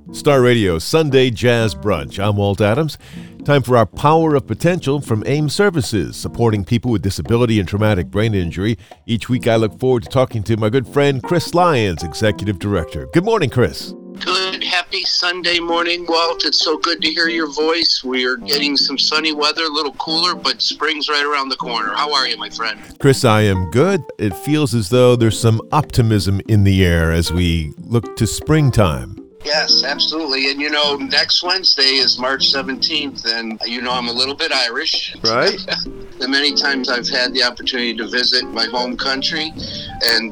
Star Radio Sunday Jazz Brunch. I'm Walt Adams. Time for our Power of Potential from AIM Services, supporting people with disability and traumatic brain injury. Each week I look forward to talking to my good friend Chris Lyons, Executive Director. Good morning, Chris. Good. Happy Sunday morning, Walt. It's so good to hear your voice. We are getting some sunny weather, a little cooler, but spring's right around the corner. How are you, my friend? Chris, I am good. It feels as though there's some optimism in the air as we look to springtime. Yes, absolutely. And next Wednesday is March 17th, and I'm a little bit Irish. Right. The many times I've had the opportunity to visit my home country, and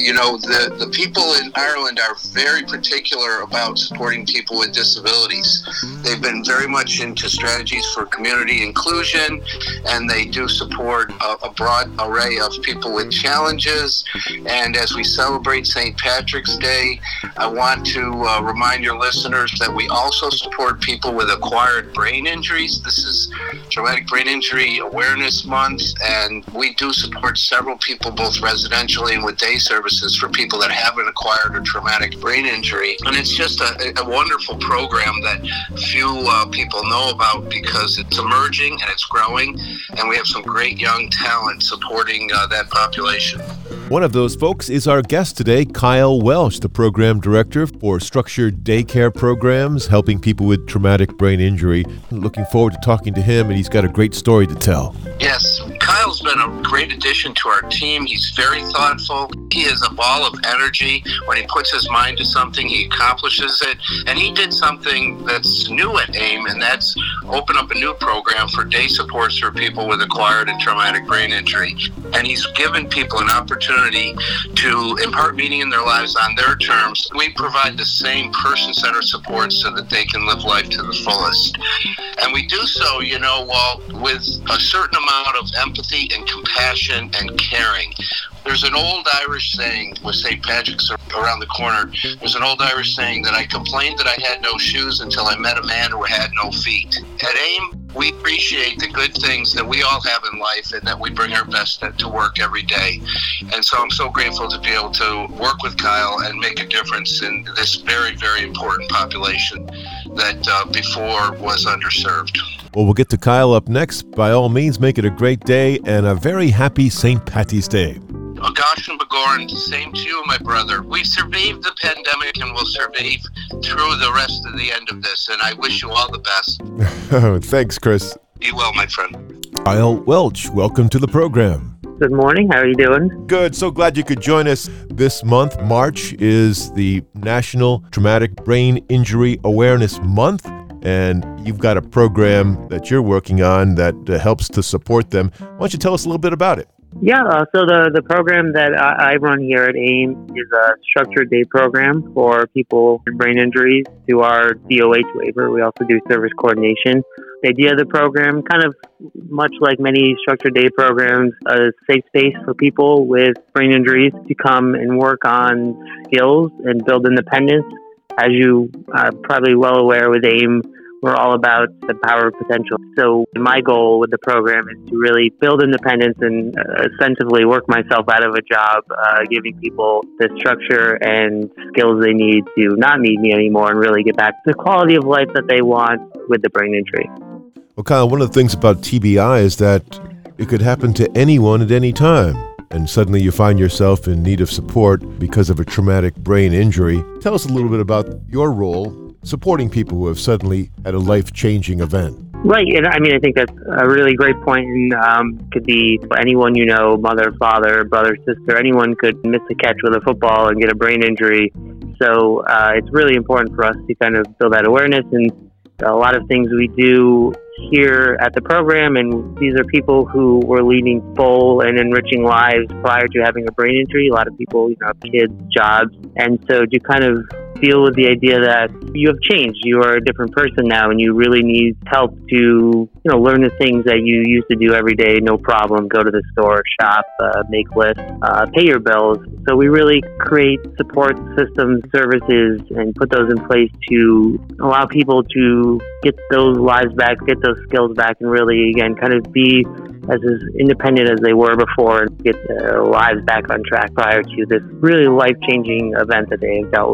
the people in Ireland are very particular about supporting people with disabilities. They've been very much into strategies for community inclusion, and they do support a broad array of people with challenges. And as we celebrate St. Patrick's Day, I want to remind your listeners that we also support people with acquired brain injuries. This is Traumatic Brain Injury Awareness Month, and we do support several people both residentially and with day services for people that have an acquired or traumatic brain injury. And it's just a wonderful program that few people know about because it's emerging and it's growing, and we have some great young talent supporting that population. One of those folks is our guest today, Kyle Welch, the Program Director for Structured Daycare Programs, helping people with traumatic brain injury. Looking forward to talking to him, and he's got a great story to tell. Yes, Kyle's been a great addition to our team. He's very thoughtful. He is a ball of energy. When he puts his mind to something, he accomplishes it. And he did something that's new at AIM, and that's open up a new program for day supports for people with acquired and traumatic brain injury. And he's given people an opportunity to impart meaning in their lives on their terms. We provide the same person-centered support so that they can live life to the fullest. And we do so, Walt, with a certain amount of empathy and compassion and caring. There's an old Irish saying, with St. Patrick's around the corner, there's an old Irish saying that I complained that I had no shoes until I met a man who had no feet. At AIM, we appreciate the good things that we all have in life and that we bring our best to work every day. And so I'm so grateful to be able to work with Kyle and make a difference in this very, very important population that before was underserved. Well, we'll get to Kyle up next. By all means, make it a great day and a very happy St. Patty's Day. Gosh and Begoran, same to you, my brother. We've survived the pandemic and will survive through the rest of the end of this, and I wish you all the best. Thanks, Chris. Be well, my friend. Kyle Welch, welcome to the program. Good morning. How are you doing? Good. So glad you could join us this month. March is the National Traumatic Brain Injury Awareness Month, and you've got a program that you're working on that helps to support them. Why don't you tell us a little bit about it? Yeah, so the program that I run here at AIM is a structured day program for people with brain injuries through our DOH waiver. We also do service coordination. The idea of the program, kind of much like many structured day programs, a safe space for people with brain injuries to come and work on skills and build independence. As you are probably well aware with AIM, we're all about the power of potential. So my goal with the program is to really build independence and ostensibly work myself out of a job, giving people the structure and skills they need to not need me anymore and really get back to the quality of life that they want with the brain injury. Well, Kyle, one of the things about TBI is that it could happen to anyone at any time. And suddenly you find yourself in need of support because of a traumatic brain injury. Tell us a little bit about your role supporting people who have suddenly had a life-changing event. Right, and I think that's a really great point. And could be anyone you know, mother, father, brother, sister. Anyone could miss a catch with a football and get a brain injury. So it's really important for us to kind of build that awareness. And a lot of things we do here at the program, and these are people who were leading full and enriching lives prior to having a brain injury. A lot of people, have kids, jobs, and so to kind of deal with the idea that you have changed. You are a different person now, and you really need help to, learn the things that you used to do every day, no problem. Go to the store, shop, make lists, pay your bills. So we really create support systems, services, and put those in place to allow people to get those lives back, get those skills back, and really, again, kind of be as independent as they were before and get their lives back on track prior to this really life-changing event that they have dealt with.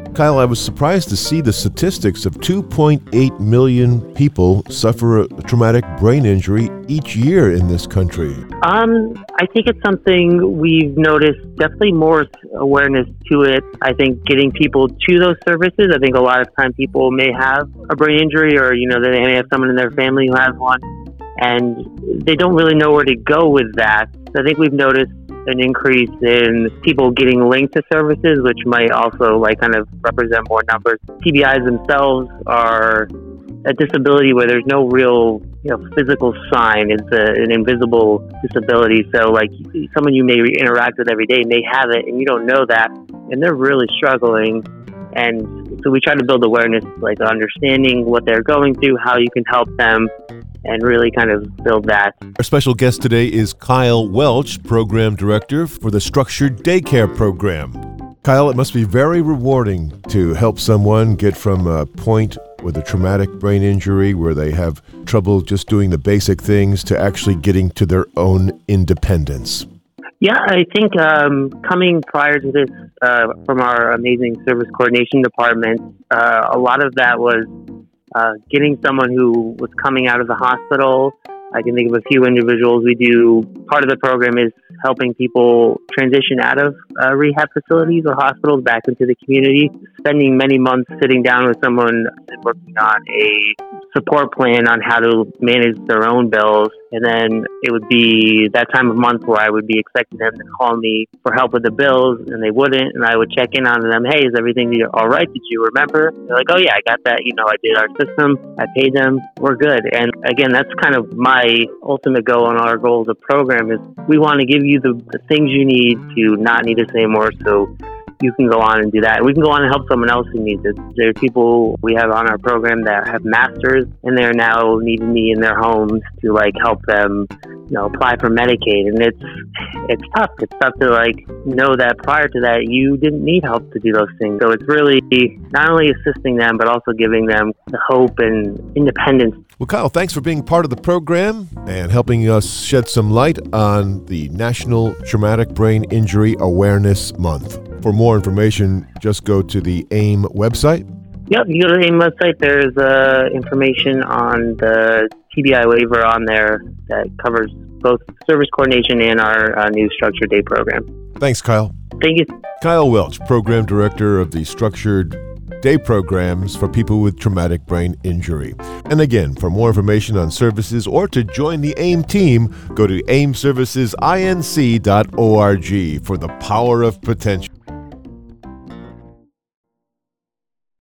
Kyle, I was surprised to see the statistics of 2.8 million people suffer a traumatic brain injury each year in this country. I think it's something we've noticed, definitely more awareness to it. I think getting people to those services, I think a lot of time people may have a brain injury or, they may have someone in their family who has one, and they don't really know where to go with that. So I think we've noticed an increase in people getting linked to services, which might also kind of represent more numbers. TBIs themselves are a disability where there's no real physical sign. It's an invisible disability. So someone you may interact with every day may have it and you don't know that, and they're really struggling. And so we try to build awareness, understanding what they're going through, how you can help them, and really kind of build that. Our special guest today is Kyle Welch, Program Director for the Structured Daycare Program. Kyle, it must be very rewarding to help someone get from a point with a traumatic brain injury where they have trouble just doing the basic things to actually getting to their own independence. Yeah, I think coming prior to this from our amazing service coordination department, a lot of that was getting someone who was coming out of the hospital. I can think of a few individuals. We do, part of the program is helping people transition out of rehab facilities or hospitals back into the community, spending many months sitting down with someone and working on a support plan on how to manage their own bills. And then it would be that time of month where I would be expecting them to call me for help with the bills, and they wouldn't. And I would check in on them. Hey, is everything all right? Did you remember? They're like, oh yeah, I got that. I did our system. I paid them. We're good. And again, that's kind of my ultimate goal and our goal of the program is we want to give you the things you need to not need us anymore, so you can go on and do that. And we can go on and help someone else who needs it. There are people we have on our program that have masters, and they're now needing me in their homes to help them, apply for Medicaid. And it's tough. It's tough to know that prior to that you didn't need help to do those things. So it's really not only assisting them, but also giving them the hope and independence. Well, Kyle, thanks for being part of the program and helping us shed some light on the National Traumatic Brain Injury Awareness Month. For more information, just go to the AIM website. Yep, you go to the AIM website. There's information on the TBI waiver on there that covers both service coordination and our new Structured Day program. Thanks, Kyle. Thank you. Kyle Welch, Program Director of the Structured Day Programs for people with traumatic brain injury. And again, for more information on services or to join the AIM team, go to aimservicesinc.org for the power of potential.